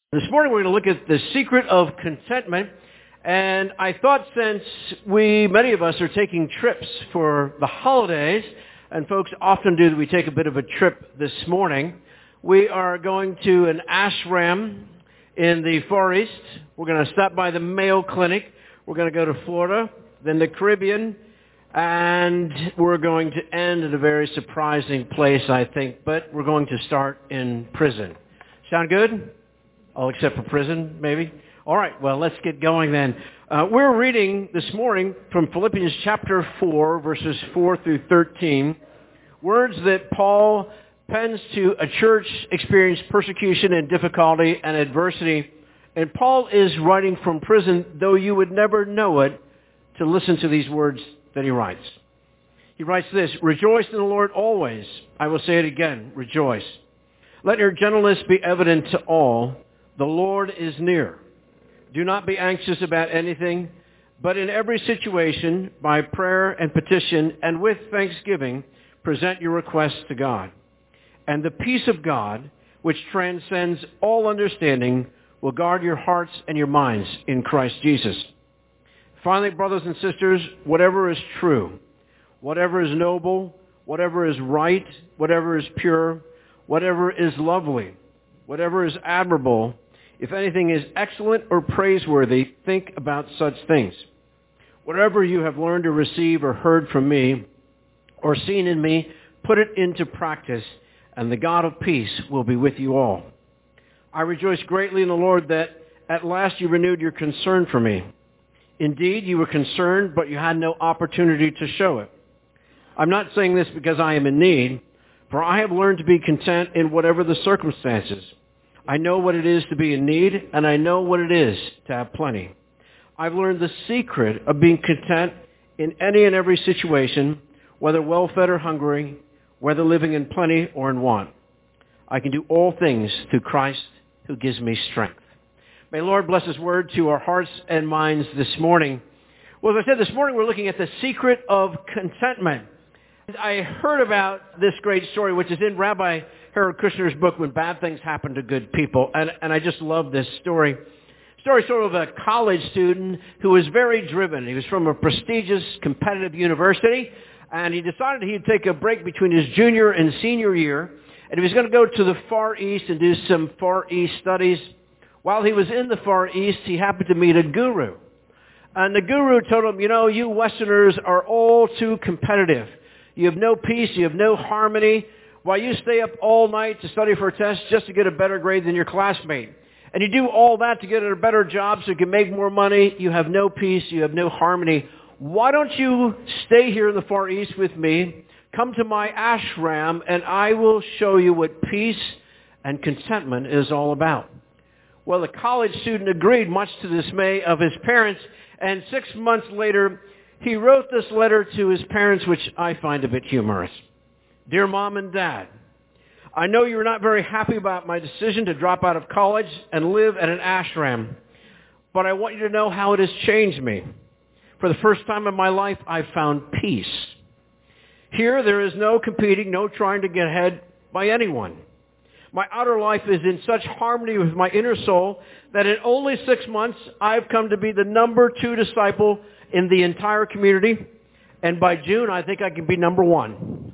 This morning we're going to look at the secret of contentment, and I thought since many of us are taking trips for the holidays, and folks often do, we take a bit of a trip this morning. We are going to an ashram in the Far East. We're going to stop by the Mayo Clinic. We're going to go to Florida, then the Caribbean, and we're going to end at a very surprising place, I think, but we're going to start in prison. Sound good? All except for prison, maybe? All right, well, let's get going then. We're reading this morning from Philippians chapter 4, verses 4 through 13, words that Paul pens to a church experiencing persecution and difficulty and adversity. And Paul is writing from prison, though you would never know it, to listen to these words that he writes. He writes this: "Rejoice in the Lord always. I will say it again, rejoice. Let your gentleness be evident to all. The Lord is near. Do not be anxious about anything, but in every situation, by prayer and petition, and with thanksgiving, present your requests to God. And the peace of God, which transcends all understanding, will guard your hearts and your minds in Christ Jesus. Finally, brothers and sisters, whatever is true, whatever is noble, whatever is right, whatever is pure, whatever is lovely, whatever is admirable, if anything is excellent or praiseworthy, think about such things. Whatever you have learned or received or heard from me or seen in me, put it into practice, and the God of peace will be with you all. I rejoice greatly in the Lord that at last you renewed your concern for me. Indeed, you were concerned, but you had no opportunity to show it. I'm not saying this because I am in need, for I have learned to be content in whatever the circumstances. I know what it is to be in need, and I know what it is to have plenty. I've learned the secret of being content in any and every situation, whether well-fed or hungry, whether living in plenty or in want. I can do all things through Christ who gives me strength." May the Lord bless His word to our hearts and minds this morning. Well, as I said, this morning we're looking at the secret of contentment. I heard about this great story, which is in Rabbi Harold Kushner's book, When Bad Things Happen to Good People, and I just love this story. Story sort of a college student who was very driven. He was from a prestigious, competitive university, and he decided he'd take a break between his junior and senior year, and he was going to go to the Far East and do some Far East studies. While he was in the Far East, he happened to meet a guru. And the guru told him, you Westerners are all too competitive. You have no peace, you have no harmony, while you stay up all night to study for a test just to get a better grade than your classmate. And you do all that to get a better job so you can make more money. You have no peace, you have no harmony. Why don't you stay here in the Far East with me, come to my ashram, and I will show you what peace and contentment is all about. Well, the college student agreed, much to the dismay of his parents, and 6 months later, he wrote this letter to his parents, which I find a bit humorous. "Dear Mom and Dad, I know you're not very happy about my decision to drop out of college and live at an ashram, but I want you to know how it has changed me. For the first time in my life, I've found peace. Here, there is no competing, no trying to get ahead by anyone. My outer life is in such harmony with my inner soul that in only 6 months, I've come to be the number 2 disciple in the entire community, and by June, I think I can be number 1.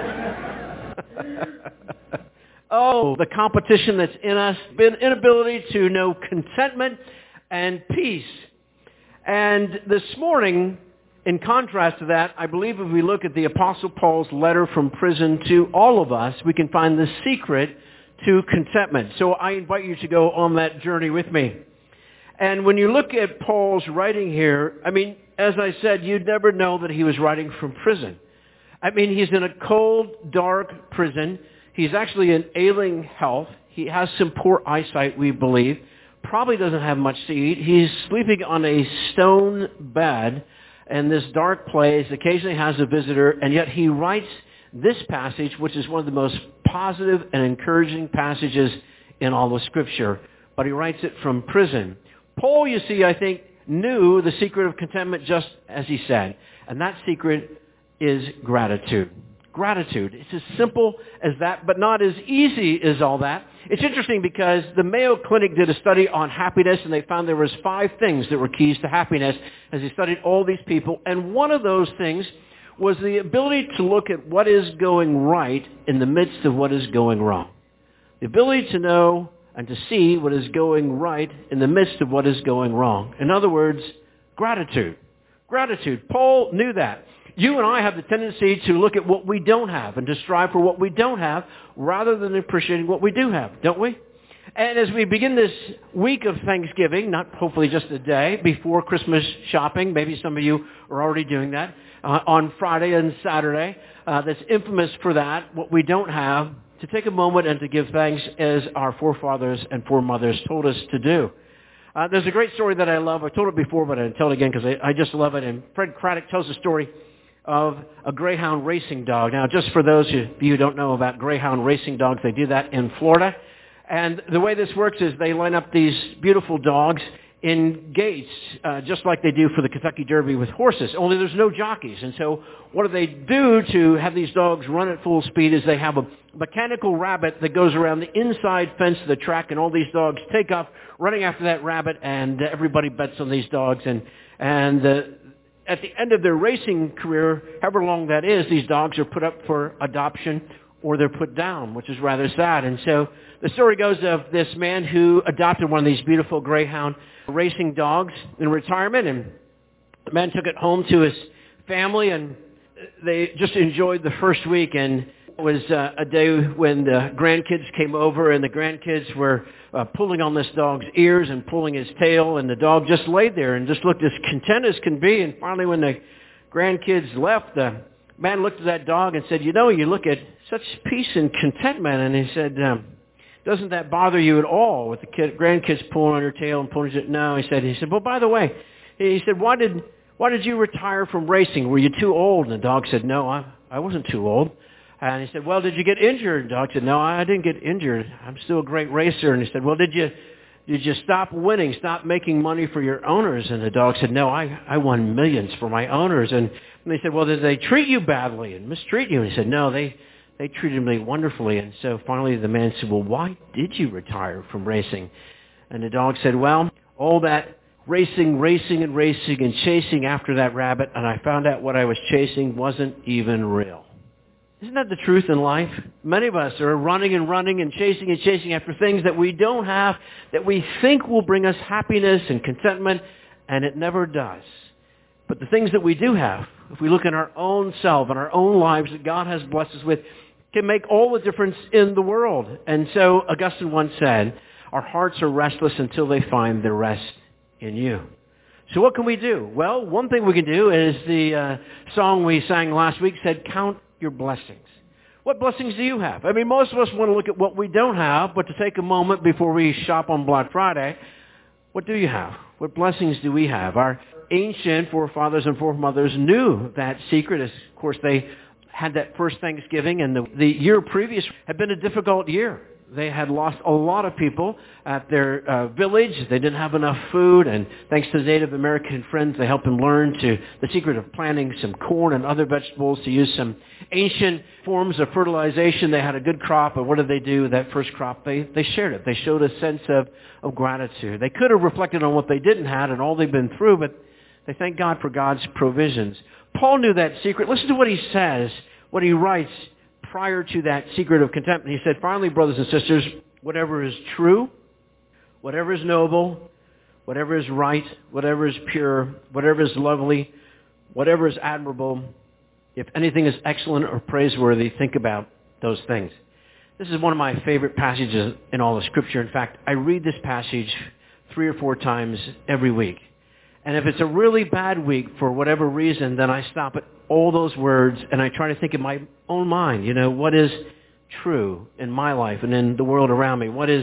Oh, the competition that's in us, the inability to know contentment and peace. And this morning, in contrast to that, I believe if we look at the Apostle Paul's letter from prison to all of us, we can find the secret to contentment. So I invite you to go on that journey with me. And when you look at Paul's writing here, as I said, you'd never know that he was writing from prison. He's in a cold, dark prison. He's actually in ailing health. He has some poor eyesight, we believe. Probably doesn't have much to eat. He's sleeping on a stone bed in this dark place, occasionally has a visitor, and yet he writes this passage, which is one of the most positive and encouraging passages in all of Scripture. But he writes it from prison. Paul, you see, I think, knew the secret of contentment just as he said. And that secret is gratitude. Gratitude. It's as simple as that, but not as easy as all that. It's interesting because the Mayo Clinic did a study on happiness, and they found there was 5 things that were keys to happiness as they studied all these people. And one of those things was the ability to look at what is going right in the midst of what is going wrong. The ability to know and to see what is going right in the midst of what is going wrong. In other words, gratitude. Gratitude. Paul knew that. You and I have the tendency to look at what we don't have and to strive for what we don't have rather than appreciating what we do have, don't we? And as we begin this week of Thanksgiving, not hopefully just a day, before Christmas shopping, maybe some of you are already doing that, on Friday and Saturday, that's infamous for that, what we don't have, to take a moment and to give thanks as our forefathers and foremothers told us to do. There's a great story that I love. I told it before, but I'll tell it again because I just love it. And Fred Craddock tells the story of a greyhound racing dog. Now, just for those of you who don't know about greyhound racing dogs, they do that in Florida. And the way this works is they line up these beautiful dogs in gates, just like they do for the Kentucky Derby with horses, only there's no jockeys. And so what do they do to have these dogs run at full speed is they have a mechanical rabbit that goes around the inside fence of the track, and all these dogs take off running after that rabbit, and everybody bets on these dogs. And at the end of their racing career, however long that is, these dogs are put up for adoption or they're put down, which is rather sad. And so the story goes of this man who adopted one of these beautiful greyhound racing dogs in retirement, and the man took it home to his family, and they just enjoyed the first week. And it was a day when the grandkids came over, and the grandkids were pulling on this dog's ears and pulling his tail, and the dog just laid there and just looked as content as can be. And finally, when the grandkids left, the man looked at that dog and said, "You know, you look at such peace and contentment." And he said, "Doesn't that bother you at all with the grandkids pulling on your tail and pulling it?" "No," he said, "Well, by the way," he said, why did you retire from racing? Were you too old?" And the dog said, "No, I wasn't too old." And he said, "Well, did you get injured?" And the dog said, "No, I didn't get injured. I'm still a great racer." And he said, "Well, did you stop winning, stop making money for your owners?" And the dog said, "No, I won millions for my owners." And they said, "Well, did they treat you badly and mistreat you?" And he said, "No, they treated me wonderfully." And so finally the man said, "Well, why did you retire from racing?" And the dog said, "Well, all that racing and chasing after that rabbit, and I found out what I was chasing wasn't even real." Isn't that the truth in life? Many of us are running and chasing after things that we don't have, that we think will bring us happiness and contentment, and it never does. But the things that we do have, if we look in our own self and our own lives that God has blessed us with, can make all the difference in the world. And so Augustine once said, "Our hearts are restless until they find their rest in you." So what can we do? Well, one thing we can do is the song we sang last week said, "Count your blessings." What blessings do you have? I mean, most of us want to look at what we don't have, but to take a moment before we shop on Black Friday, what do you have? What blessings do we have? Our ancient forefathers and foremothers knew that secret. As, of course, they had that first Thanksgiving, and the year previous had been a difficult year. They had lost a lot of people at their village. They didn't have enough food, and thanks to the Native American friends, they helped them learn the secret of planting some corn and other vegetables to use some ancient forms of fertilization. They had a good crop, and what did they do with that first crop? They shared it. They showed a sense of gratitude. They could have reflected on what they didn't have and all they've been through, but they thank God for God's provisions. Paul knew that secret. Listen to what he says, what he writes prior to that secret of contentment. He said, "Finally, brothers and sisters, whatever is true, whatever is noble, whatever is right, whatever is pure, whatever is lovely, whatever is admirable, if anything is excellent or praiseworthy, think about those things." This is one of my favorite passages in all of Scripture. In fact, I read this passage 3 or 4 times every week. And if it's a really bad week for whatever reason, then I stop at all those words and I try to think in my own mind, what is true in my life and in the world around me? What is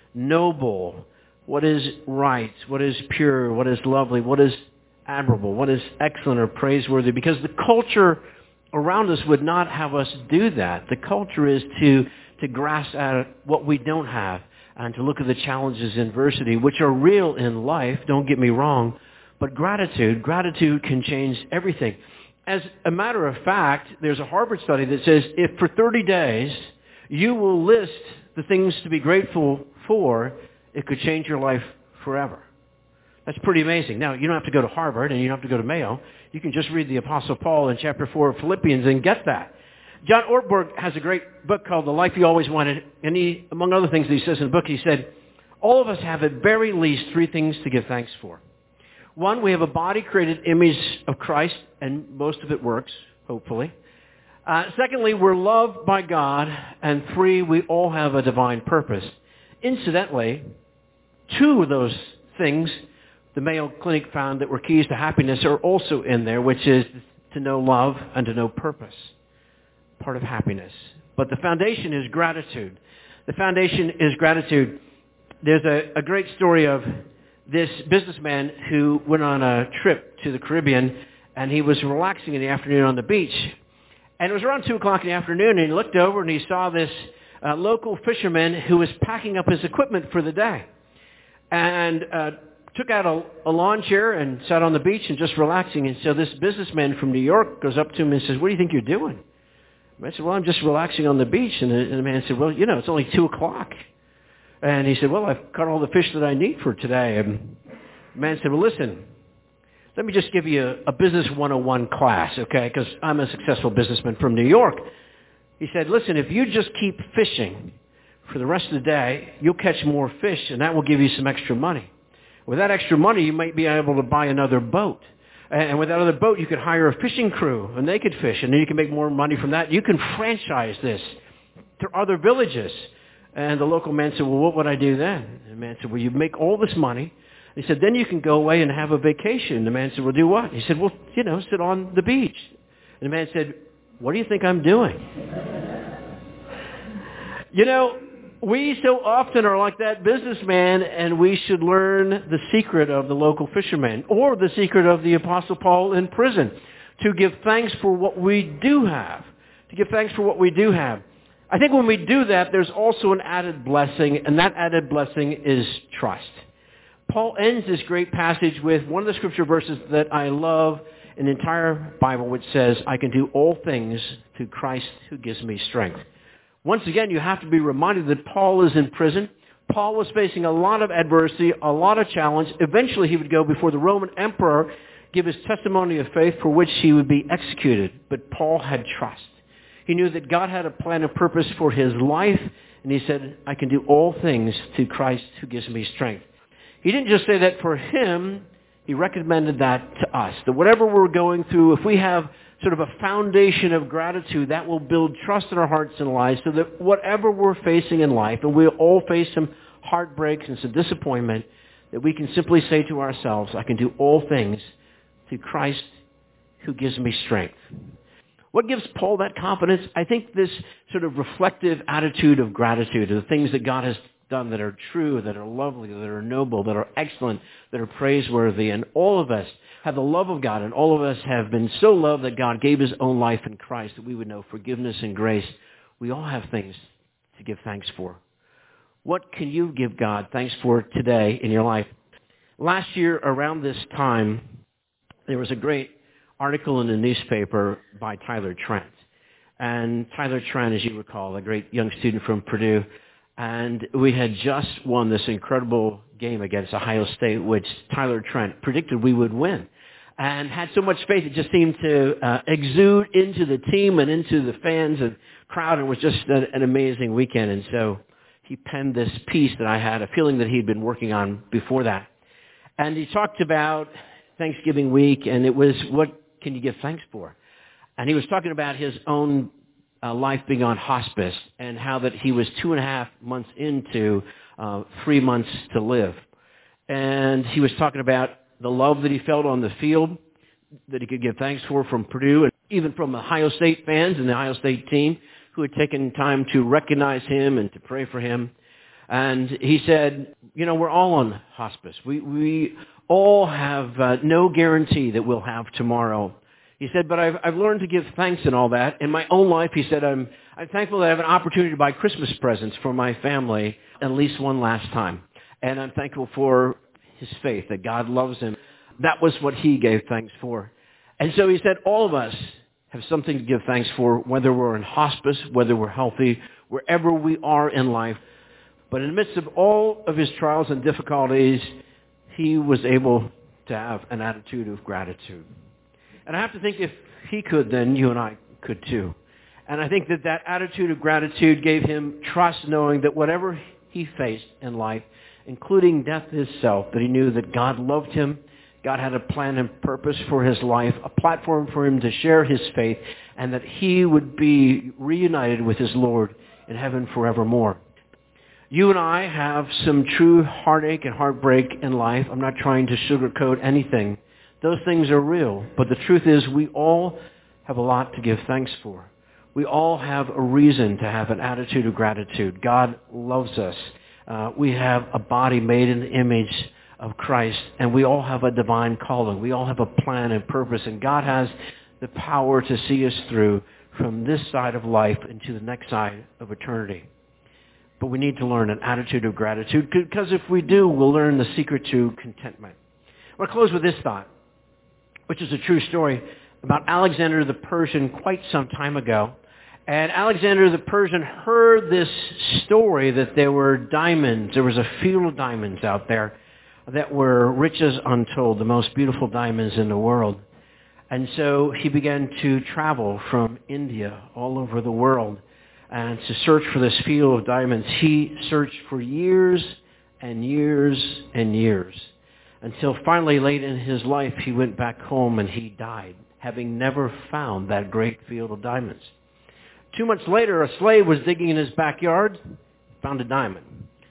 noble? What is right? What is pure? What is lovely? What is admirable? What is excellent or praiseworthy? Because the culture around us would not have us do that. The culture is to grasp at what we don't have and to look at the challenges and adversity, which are real in life, don't get me wrong. But gratitude can change everything. as a matter of fact, there's a Harvard study that says if for 30 days you will list the things to be grateful for, it could change your life forever. That's pretty amazing. Now, you don't have to go to Harvard and you don't have to go to Mayo. You can just read the Apostle Paul in chapter 4 of Philippians and get that. John Ortberg has a great book called The Life You Always Wanted, and he, among other things that he says in the book, he said, all of us have at very least three things to give thanks for. One, we have a body created image of Christ, and most of it works, hopefully. Secondly, we're loved by God. And three, we all have a divine purpose. Incidentally, two of those things the Mayo Clinic found that were keys to happiness are also in there, which is to know love and to know purpose. Part of happiness. But the foundation is gratitude. The foundation is gratitude. There's a great story of this businessman who went on a trip to the Caribbean, and he was relaxing in the afternoon on the beach. And it was around 2 o'clock in the afternoon, and he looked over and he saw this local fisherman who was packing up his equipment for the day. And took out a lawn chair and sat on the beach and just relaxing. And so this businessman from New York goes up to him and says, what do you think you're doing? I said, well, I'm just relaxing on the beach. And the man said, well, it's only 2 o'clock. And he said, well, I've caught all the fish that I need for today. And the man said, well, listen, let me just give you a business 101 class, okay, because I'm a successful businessman from New York. He said, listen, if you just keep fishing for the rest of the day, you'll catch more fish, and that will give you some extra money. With that extra money, you might be able to buy another boat. And with that other boat, you could hire a fishing crew, and they could fish, and then you can make more money from that. You can franchise this to other villages. And the local man said, well, what would I do then? And the man said, well, you make all this money. He said, then you can go away and have a vacation. The man said, well, do what? He said, well, sit on the beach. And the man said, what do you think I'm doing? We so often are like that businessman, and we should learn the secret of the local fisherman, or the secret of the Apostle Paul in prison, to give thanks for what we do have. To give thanks for what we do have. I think when we do that, there's also an added blessing, and that added blessing is trust. Paul ends this great passage with one of the scripture verses that I love in the entire Bible, which says, I can do all things through Christ who gives me strength. Once again, you have to be reminded that Paul is in prison. Paul was facing a lot of adversity, a lot of challenge. Eventually, he would go before the Roman emperor, give his testimony of faith for which he would be executed. But Paul had trust. He knew that God had a plan and purpose for his life, and he said, I can do all things through Christ who gives me strength. He didn't just say that for him. He recommended that to us, that whatever we're going through, if we have sort of a foundation of gratitude, that will build trust in our hearts and lives, so that whatever we're facing in life, and we'll all face some heartbreaks and some disappointment, that we can simply say to ourselves, I can do all things through Christ who gives me strength. What gives Paul that confidence? I think this sort of reflective attitude of gratitude, of the things that God has done that are true, that are lovely, that are noble, that are excellent, that are praiseworthy. And all of us have the love of God, and all of us have been so loved that God gave his own life in Christ that we would know forgiveness and grace. We all have things to give thanks for. What can you give God thanks for today in your life? Last year, around this time, there was a great article in the newspaper by Tyler Trent. And Tyler Trent, as you recall, a great young student from Purdue, and we had just won this incredible game against Ohio State, which Tyler Trent predicted we would win. And had so much faith, it just seemed to exude into the team and into the fans and crowd. And it was just an amazing weekend. And so he penned this piece that I had a feeling that he'd been working on before that. And he talked about Thanksgiving week, and it was, what can you give thanks for? And he was talking about his own life being on hospice, and how that he was 2.5 months into 3 months to live. And he was talking about the love that he felt on the field that he could give thanks for from Purdue, and even from the Ohio State fans and the Ohio State team who had taken time to recognize him and to pray for him. And he said, we're all on hospice. We all have no guarantee that we'll have tomorrow. He said, but I've learned to give thanks in all that. In my own life, he said, I'm thankful that I have an opportunity to buy Christmas presents for my family at least one last time. And I'm thankful for his faith, that God loves him. That was what he gave thanks for. And so he said all of us have something to give thanks for, whether we're in hospice, whether we're healthy, wherever we are in life. But in the midst of all of his trials and difficulties, he was able to have an attitude of gratitude. And I have to think if he could, then you and I could too. And I think that that attitude of gratitude gave him trust, knowing that whatever he faced in life, including death itself, that he knew that God loved him, God had a plan and purpose for his life, a platform for him to share his faith, and that he would be reunited with his Lord in heaven forevermore. You and I have some true heartache and heartbreak in life. I'm not trying to sugarcoat anything. Those things are real. But the truth is we all have a lot to give thanks for. We all have a reason to have an attitude of gratitude. God loves us. We have a body made in the image of Christ, and we all have a divine calling. We all have a plan and purpose, and God has the power to see us through from this side of life into the next side of eternity. But we need to learn an attitude of gratitude, because if we do, we'll learn the secret to contentment. I want to close with this thought, which is a true story about Alexander the Persian quite some time ago. And Alexander the Persian heard this story that there were diamonds. There was a field of diamonds out there that were rich as untold, the most beautiful diamonds in the world. And so he began to travel from India all over the world and to search for this field of diamonds. He searched for years and years and years until finally late in his life he went back home and he died, having never found that great field of diamonds. 2 months later, a slave was digging in his backyard, found a diamond.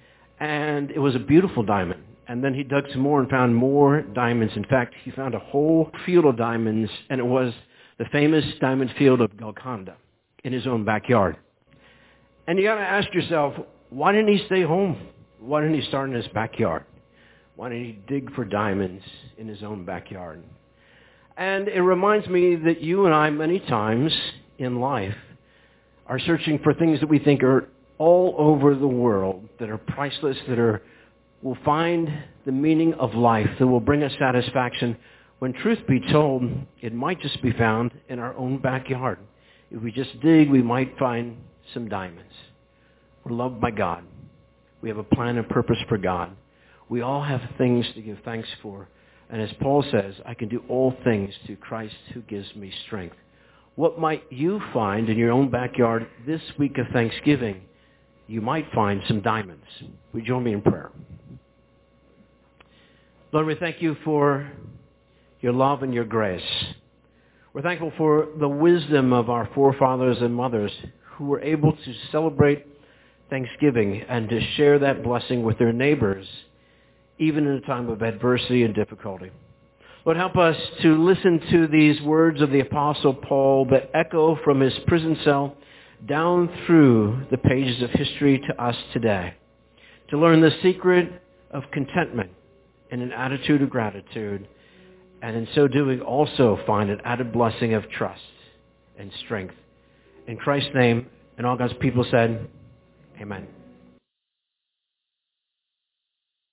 And it was a beautiful diamond. And then he dug some more and found more diamonds. In fact, he found a whole field of diamonds, and it was the famous diamond field of Golconda in his own backyard. And you got to ask yourself, why didn't he stay home? Why didn't he start in his backyard? Why didn't he dig for diamonds in his own backyard? And it reminds me that you and I, many times in life, are searching for things that we think are all over the world, that are priceless, that will find the meaning of life, that will bring us satisfaction, when truth be told, it might just be found in our own backyard. If we just dig, we might find some diamonds. We're loved by God. We have a plan and purpose for God. We all have things to give thanks for. And as Paul says, I can do all things through Christ who gives me strength. What might you find in your own backyard this week of Thanksgiving? You might find some diamonds. Will you join me in prayer? Lord, we thank you for your love and your grace. We're thankful for the wisdom of our forefathers and mothers who were able to celebrate Thanksgiving and to share that blessing with their neighbors, even in a time of adversity and difficulty. Lord, help us to listen to these words of the Apostle Paul that echo from his prison cell down through the pages of history to us today, to learn the secret of contentment and an attitude of gratitude, and in so doing also find an added blessing of trust and strength. In Christ's name, and all God's people said, amen.